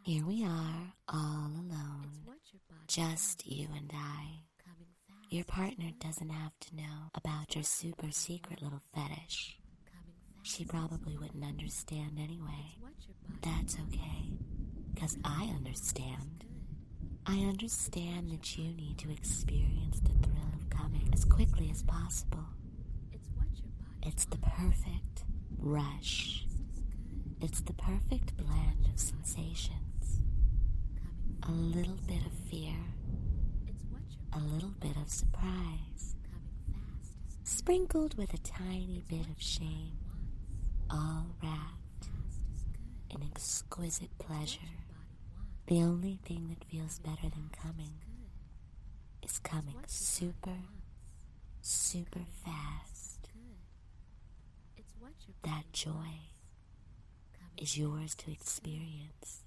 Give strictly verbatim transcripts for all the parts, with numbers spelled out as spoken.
Here we are, all alone, just you and I. Your partner doesn't have to know about your super secret little fetish. She probably wouldn't understand anyway. But that's okay, because I understand. I understand that you need to experience the thrill of coming as quickly as possible. It's the perfect rush. It's the perfect blend of sensations. A little bit of fear, a little bit of surprise, sprinkled with a tiny bit of shame, all wrapped in exquisite pleasure. The only thing that feels better than coming is coming super, super fast. That joy is yours to experience.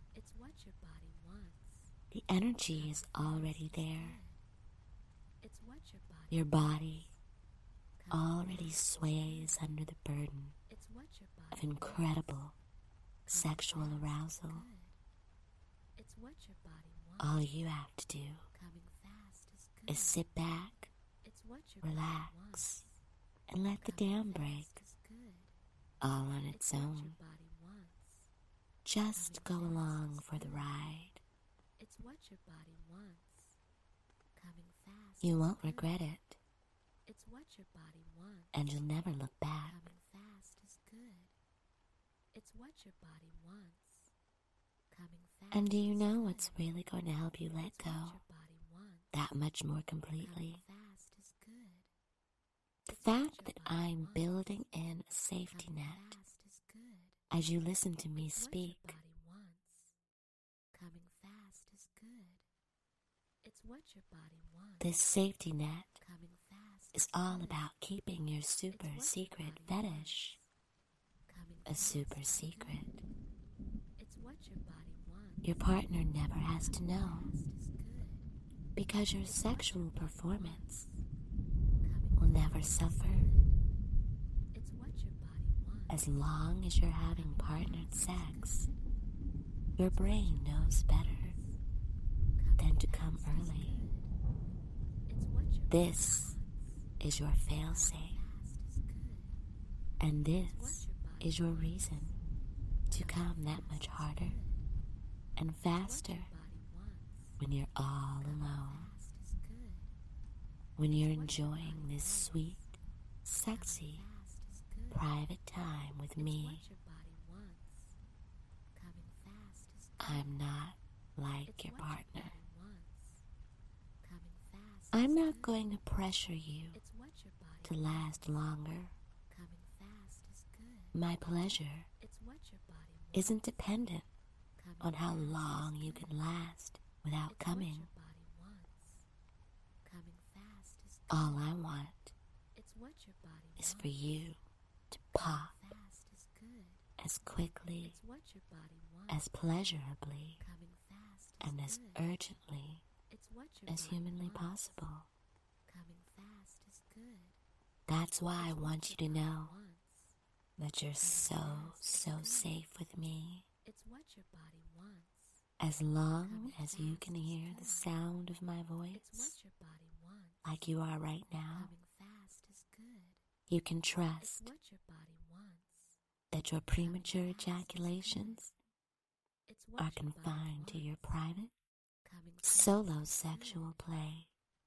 The energy is already there. Your body already sways under the burden of incredible sexual arousal. All you have to do is sit back, relax, and let the dam break, all on its own. Just go along for the ride. You won't regret it, and you'll never look back. And do you know what's really going to help you let go that much more completely? The fact that I'm building in a safety net as you listen to me speak. This safety net is all about keeping your super secret fetish a super secret. Your partner never has to know, because your sexual performance will never suffer. As long as you're having partnered sex, your brain knows better than to come early. This is your fail-safe, and this is your reason to come that much harder and faster when you're all alone, when you're enjoying this sweet, sexy, private time with me. I'm not like your partner. I'm not going to pressure you to last longer. My pleasure isn't dependent on how long you can last without coming. All I want is for you to pop as quickly, as pleasurably, and as urgently as humanly possible. That's why I want you to know that you're so, so safe with me. As long as you can hear the sound of my voice, like you are right now, you can trust that your premature ejaculations are confined to your private, solo sexual play.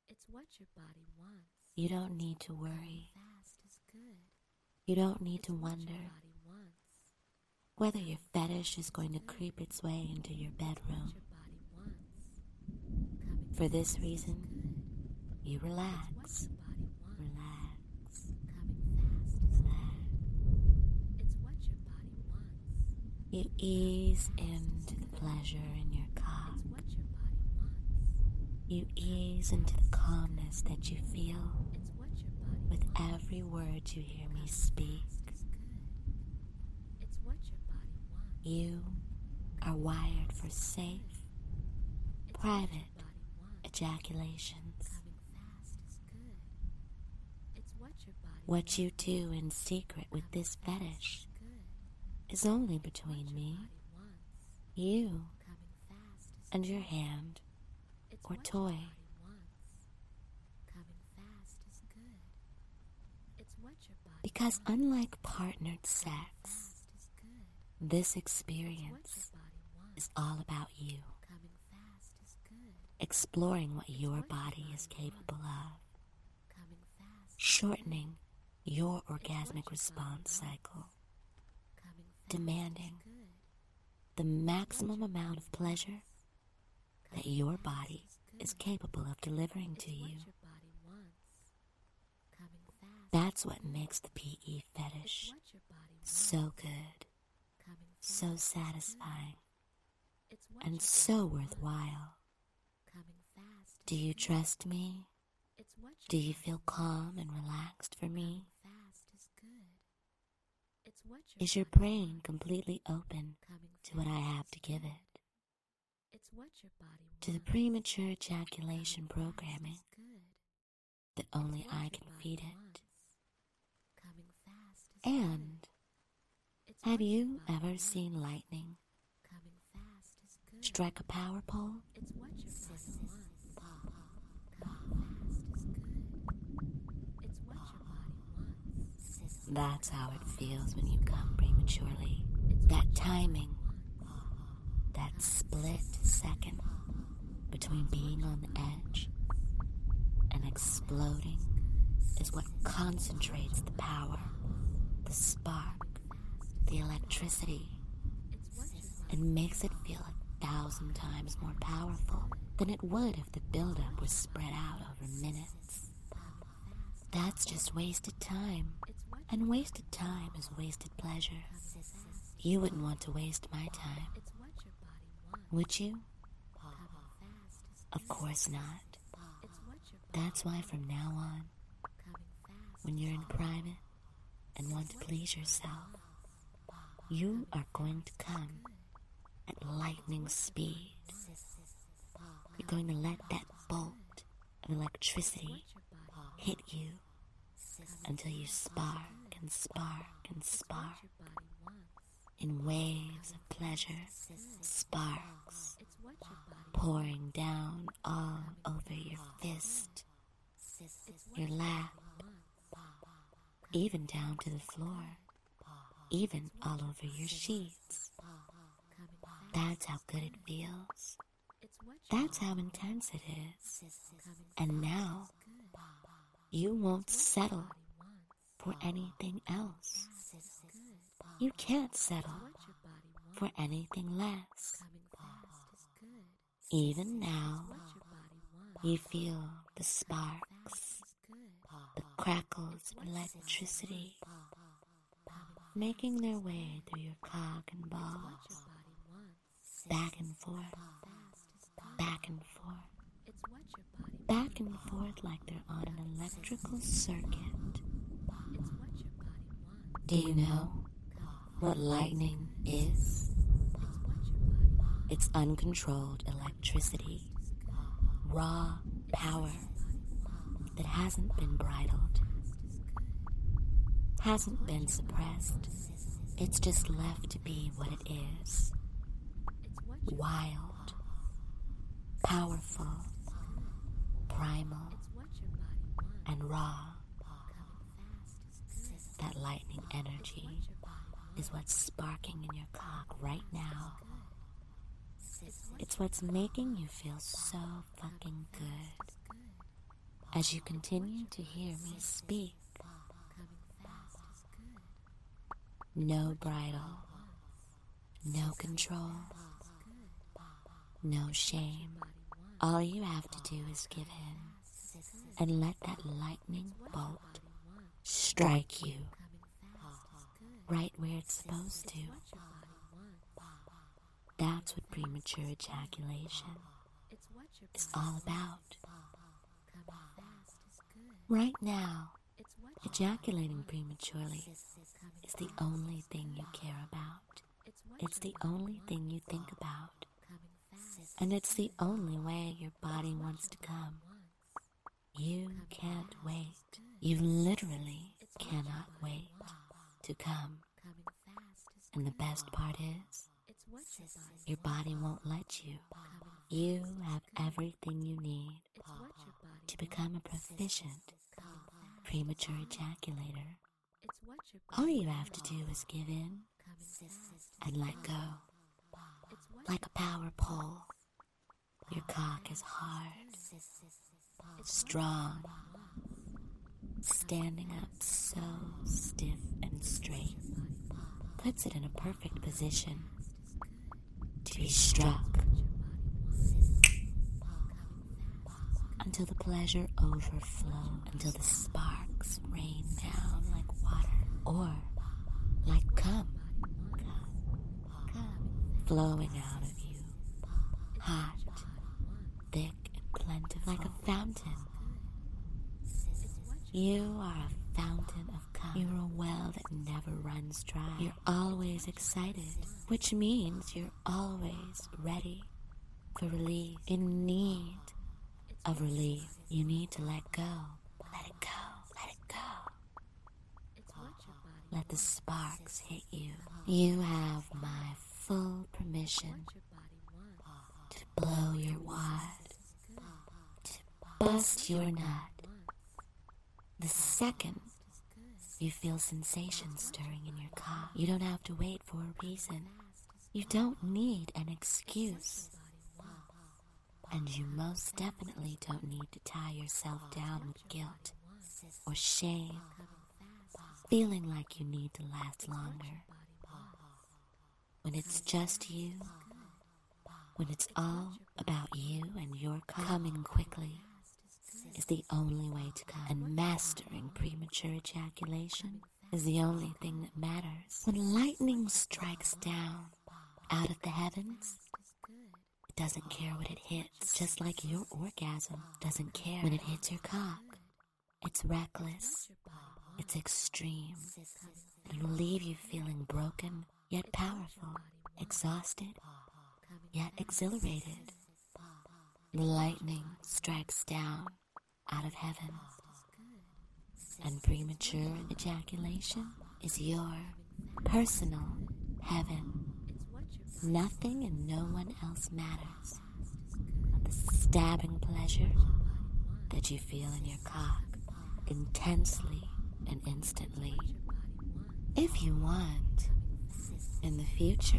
You don't need to worry. You don't need to wonder whether your fetish is going to creep its way into your bedroom. For this reason, you relax, relax, relax. You ease into the pleasure in your cock. You ease into the calmness that you feel with every word you hear me speak. You are wired for safe, private ejaculations. What you do in secret with this fetish is only between me, you, and your hand or toy. Because unlike partnered sex, this experience is all about you, exploring what your body is capable of, shortening your orgasmic response cycle, demanding the maximum amount of pleasure that your body is capable of delivering to you. That's what makes the P E fetish so good, so satisfying, and so worthwhile. Do you trust me? Do you feel calm and relaxed for me? Is your brain completely open to what I have to give it? To the premature ejaculation programming that only I can feed it? And have you ever seen lightning strike a power pole? That's how it feels when you come prematurely. That timing, that split second between being on the edge and exploding is what concentrates the power, the spark, the electricity, and makes it feel a thousand times more powerful than it would if the buildup was spread out over minutes. That's just wasted time, and wasted time is wasted pleasure. You wouldn't want to waste my time, would you? Of course not. That's why from now on, when you're in private and want to please yourself, you are going to come at lightning speed. You're going to let that bolt of electricity hit you until you spark and spark and spark in waves of pleasure, sparks pouring down all over your fist, your lap, even down to the floor, even all over your sheets. That's how good it feels. That's how intense it is. And now, you won't settle for anything else. You can't settle for anything less. Even now, you feel the sparks, the crackles of electricity making their way through your cock and balls, back and forth, back and forth, back and forth like they're on an electrical circuit. Do you know what lightning is? It's uncontrolled electricity, raw power that hasn't been bridled, hasn't been suppressed. It's just left to be what it is. Wild, powerful, primal, and raw. That lightning energy is what's sparking in your cock right now. It's what's making you feel so fucking good as you continue to hear me speak. No bridle, no control, no shame. All you have to do is give in and let that lightning bolt strike you right where it's supposed to. That's what premature ejaculation is all about. Right now, ejaculating prematurely is the only thing you care about. It's the only thing you think about. And it's the only way your body wants to come. You can't wait. You literally cannot wait to come. And the best part is, your body won't let you You have everything you need to become a proficient premature ejaculator. All you have to do is give in and let go. Like a power pole, your cock is hard, strong, standing up so stiff and straight, puts it in a perfect position to be struck until the pleasure overflows, until the sparks rain down like water, or like cum, flowing out of you, hot, thick, and plentiful, like a fountain. You are a fountain of cum. You're a well that never runs dry. You're always excited, which means you're always ready for relief. In need of relief, you need to let go. Let it go. Let it go. Let the sparks hit you. You have my full permission to blow your wad, to bust your nut. The second you feel sensation stirring in your cock, you don't have to wait for a reason. You don't need an excuse. And you most definitely don't need to tie yourself down with guilt or shame, feeling like you need to last longer. When it's just you, when it's all about you and your cock, coming quickly is the only way to come. And mastering premature ejaculation is the only thing that matters. When lightning strikes down out of the heavens, it doesn't care what it hits, just like your orgasm doesn't care when it hits your cock. It's reckless. It's extreme. It will leave you feeling broken, yet powerful, exhausted, yet exhilarated. The lightning strikes down out of heaven, and premature ejaculation is your personal heaven. Nothing and no one else matters but the stabbing pleasure that you feel in your cock, intensely and instantly. If you want, in the future,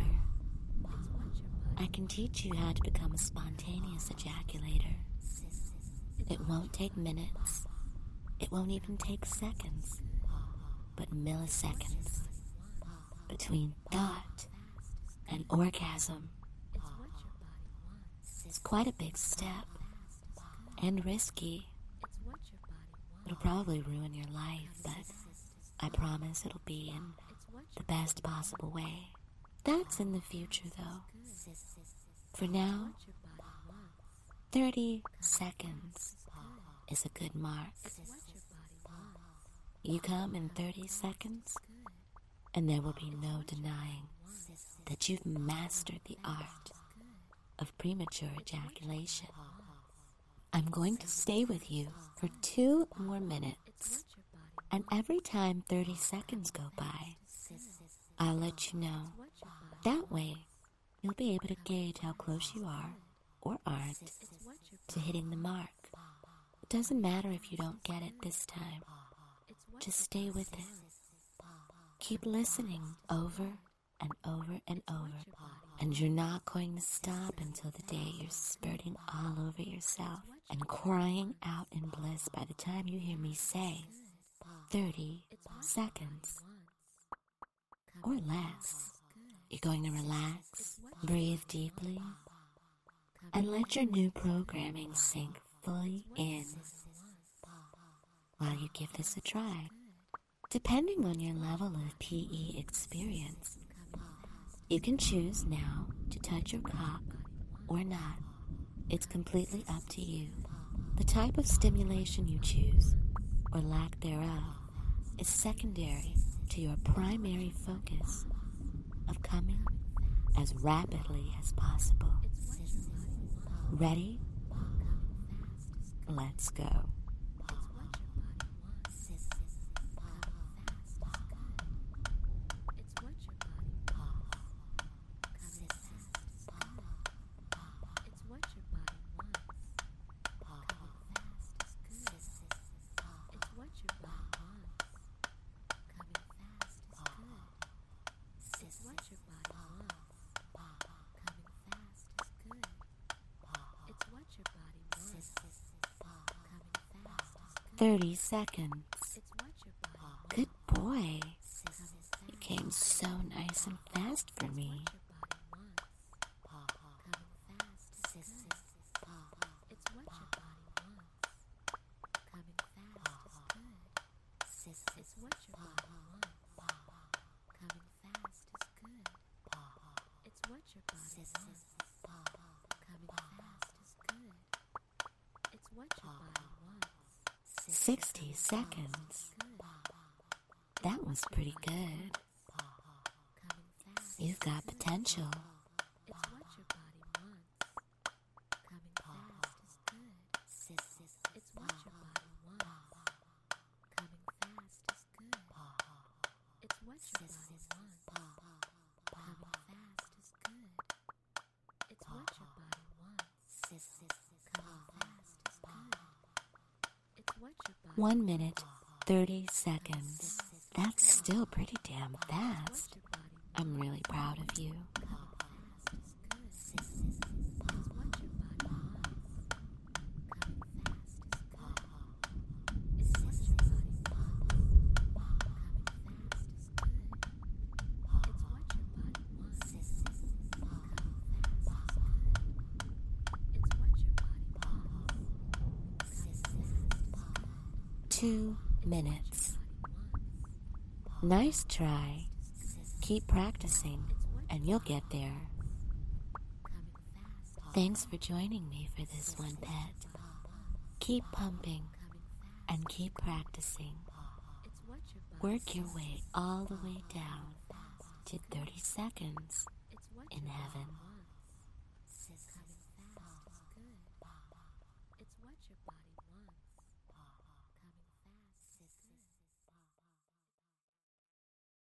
I can teach you how to become a spontaneous ejaculator. It won't take minutes. It won't even take seconds, but milliseconds between thought and orgasm. It's quite a big step and risky. It'll probably ruin your life, but I promise it'll be in the best possible way. That's in the future, though. For now, thirty seconds is a good mark. You come in thirty seconds, and there will be no denying that you've mastered the art of premature ejaculation. I'm going to stay with you for two more minutes, and every time thirty seconds go by, I'll let you know. That way, you'll be able to gauge how close you are, or aren't, to hitting the mark. It doesn't matter if you don't get it this time. Just stay with it. Keep listening over and over and over, and you're not going to stop until the day you're spurting all over yourself and crying out in bliss by the time you hear me say thirty seconds or less. You're going to relax, breathe deeply, and let your new programming sink fully in while you give this a try. Depending on your level of P E experience, you can choose now to touch your cock or not. It's completely up to you. The type of stimulation you choose, or lack thereof, is secondary to your primary focus of coming as rapidly as possible. Ready? Let's go. It's what your thirty seconds. Good boy. You came so nice and fast for me. Sixty seconds. That was pretty good. You've got potential. One minute, thirty seconds. That's still pretty damn fast. I'm really proud of you. Two minutes. Nice try. Keep practicing, and you'll get there. Thanks for joining me for this one, pet. Keep pumping, and keep practicing. Work your way all the way down to thirty seconds in heaven.